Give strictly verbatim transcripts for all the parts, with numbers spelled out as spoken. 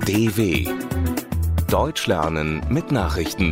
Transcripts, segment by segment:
D W Deutsch lernen mit Nachrichten.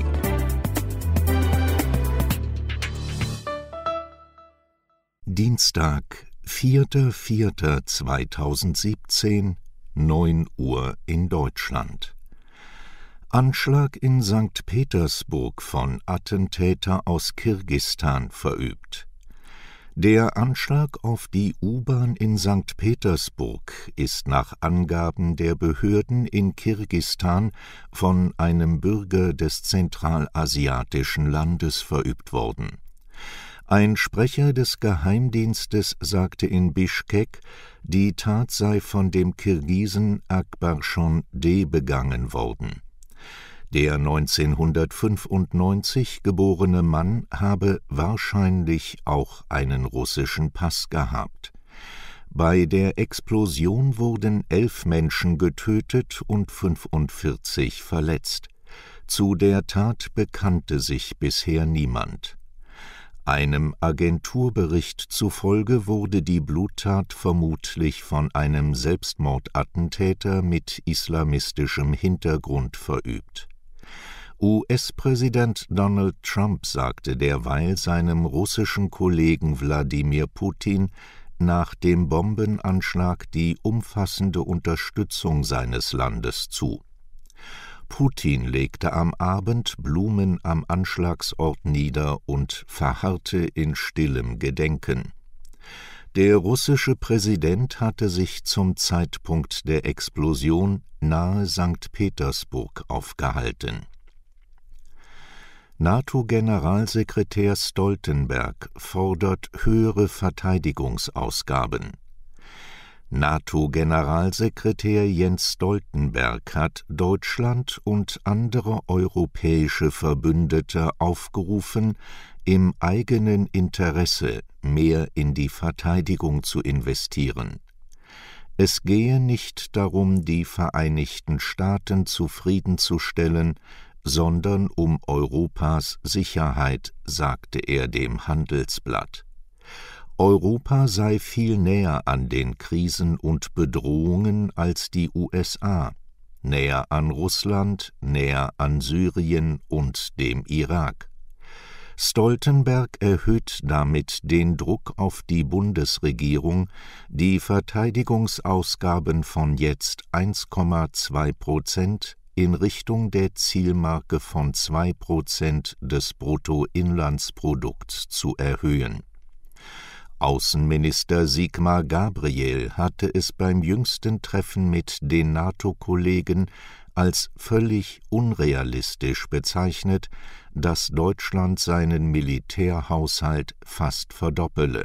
Dienstag, vierter vierter zweitausendsiebzehn, neun Uhr in Deutschland. Anschlag in Sankt Petersburg von Attentäter aus Kirgisistan verübt. Der Anschlag auf die U-Bahn in Sankt Petersburg ist nach Angaben der Behörden in Kirgisistan von einem Bürger des zentralasiatischen Landes verübt worden. Ein Sprecher des Geheimdienstes sagte in Bischkek, die Tat sei von dem Kirgisen Akbarschon D. begangen worden. Der neunzehnhundertfünfundneunzig geborene Mann habe wahrscheinlich auch einen russischen Pass gehabt. Bei der Explosion wurden elf Menschen getötet und fünfundvierzig verletzt. Zu der Tat bekannte sich bisher niemand. Einem Agenturbericht zufolge wurde die Bluttat vermutlich von einem Selbstmordattentäter mit islamistischem Hintergrund verübt. U S-Präsident Donald Trump sagte derweil seinem russischen Kollegen Wladimir Putin nach dem Bombenanschlag die umfassende Unterstützung seines Landes zu. Putin legte am Abend Blumen am Anschlagsort nieder und verharrte in stillem Gedenken. Der russische Präsident hatte sich zum Zeitpunkt der Explosion nahe Sankt Petersburg aufgehalten. NATO-Generalsekretär Stoltenberg fordert höhere Verteidigungsausgaben. NATO-Generalsekretär Jens Stoltenberg hat Deutschland und andere europäische Verbündete aufgerufen, im eigenen Interesse mehr in die Verteidigung zu investieren. Es gehe nicht darum, die Vereinigten Staaten zufriedenzustellen, sondern um Europas Sicherheit, sagte er dem Handelsblatt. Europa sei viel näher an den Krisen und Bedrohungen als die U S A, näher an Russland, näher an Syrien und dem Irak. Stoltenberg erhöht damit den Druck auf die Bundesregierung, die Verteidigungsausgaben von jetzt eins Komma zwei Prozent in Richtung der Zielmarke von zwei Prozent des Bruttoinlandsprodukts zu erhöhen. Außenminister Sigmar Gabriel hatte es beim jüngsten Treffen mit den NATO-Kollegen als völlig unrealistisch bezeichnet, dass Deutschland seinen Militärhaushalt fast verdoppele.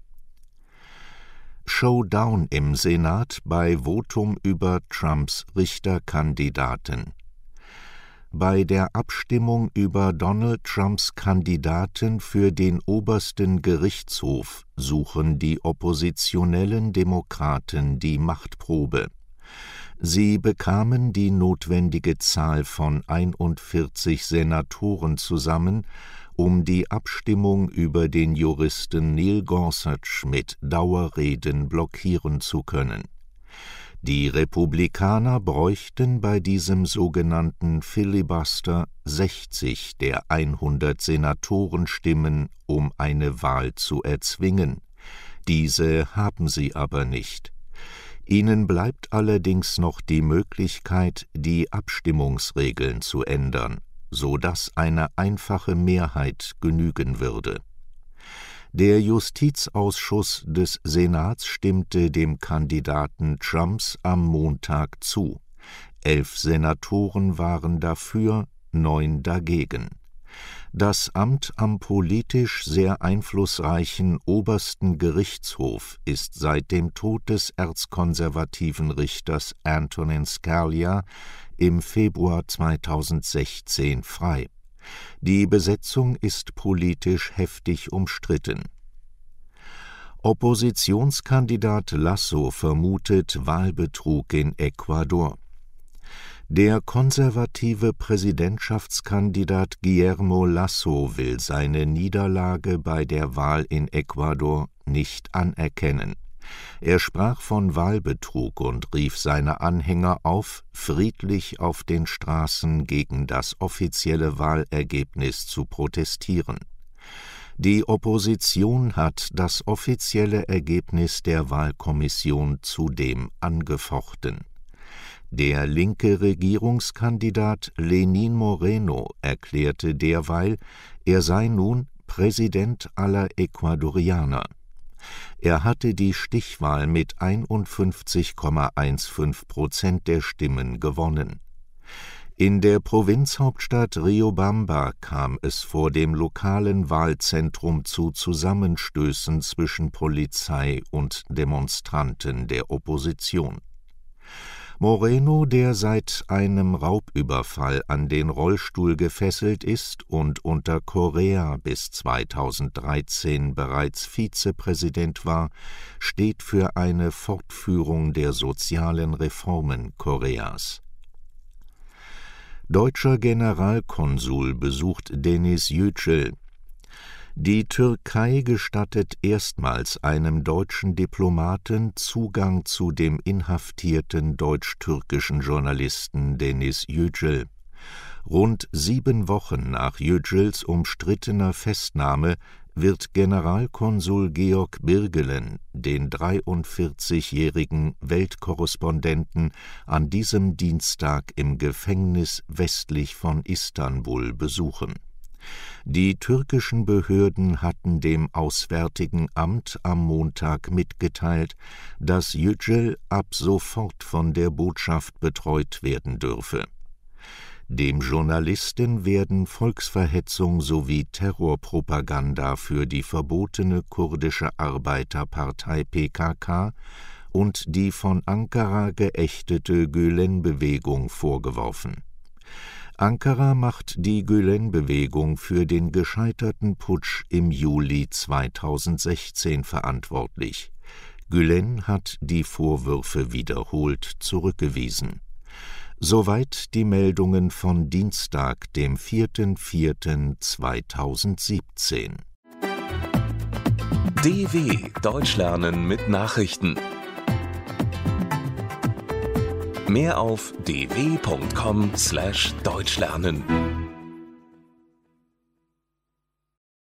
Showdown im Senat bei Votum über Trumps Richterkandidaten. Bei der Abstimmung über Donald Trumps Kandidaten für den obersten Gerichtshof suchen die oppositionellen Demokraten die Machtprobe. Sie bekamen die notwendige Zahl von einundvierzig Senatoren zusammen, um die Abstimmung über den Juristen Neil Gorsuch mit Dauerreden blockieren zu können. Die Republikaner bräuchten bei diesem sogenannten Filibuster sechzig der hundert Senatorenstimmen, um eine Wahl zu erzwingen. Diese haben sie aber nicht. Ihnen bleibt allerdings noch die Möglichkeit, die Abstimmungsregeln zu ändern, so dass eine einfache Mehrheit genügen würde. Der Justizausschuss des Senats stimmte dem Kandidaten Trumps am Montag zu. Elf Senatoren waren dafür, neun dagegen. Das Amt am politisch sehr einflussreichen obersten Gerichtshof ist seit dem Tod des erzkonservativen Richters Antonin Scalia im Februar zweitausendsechzehn frei. Die Besetzung ist politisch heftig umstritten. Oppositionskandidat Lasso vermutet Wahlbetrug in Ecuador. Der konservative Präsidentschaftskandidat Guillermo Lasso will seine Niederlage bei der Wahl in Ecuador nicht anerkennen. Er sprach von Wahlbetrug und rief seine Anhänger auf, friedlich auf den Straßen gegen das offizielle Wahlergebnis zu protestieren. Die Opposition hat das offizielle Ergebnis der Wahlkommission zudem angefochten. Der linke Regierungskandidat Lenín Moreno erklärte derweil, er sei nun Präsident aller Ecuadorianer. Er hatte die Stichwahl mit einundfünfzig Komma fünfzehn Prozent der Stimmen gewonnen. In der Provinzhauptstadt Riobamba kam es vor dem lokalen Wahlzentrum zu Zusammenstößen zwischen Polizei und Demonstranten der Opposition. Moreno, der seit einem Raubüberfall an den Rollstuhl gefesselt ist und unter Correa bis zweitausenddreizehn bereits Vizepräsident war, steht für eine Fortführung der sozialen Reformen Koreas. Deutscher Generalkonsul besucht Deniz Yücel. Die Türkei gestattet erstmals einem deutschen Diplomaten Zugang zu dem inhaftierten deutsch-türkischen Journalisten Deniz Yücel. Rund sieben Wochen nach Yücels umstrittener Festnahme wird Generalkonsul Georg Birgelen den dreiundvierzigjährigen Weltkorrespondenten an diesem Dienstag im Gefängnis westlich von Istanbul besuchen. Die türkischen Behörden hatten dem Auswärtigen Amt am Montag mitgeteilt, dass Yücel ab sofort von der Botschaft betreut werden dürfe. Dem Journalisten werden Volksverhetzung sowie Terrorpropaganda für die verbotene kurdische Arbeiterpartei P K K und die von Ankara geächtete Gülen-Bewegung vorgeworfen. Ankara macht die Gülen-Bewegung für den gescheiterten Putsch im Juli zweitausendsechzehn verantwortlich. Gülen hat die Vorwürfe wiederholt zurückgewiesen. Soweit die Meldungen von Dienstag, dem vierten vierten zweitausendsiebzehn. D W Deutsch lernen mit Nachrichten. Mehr auf d w punkt com slash deutsch lernen.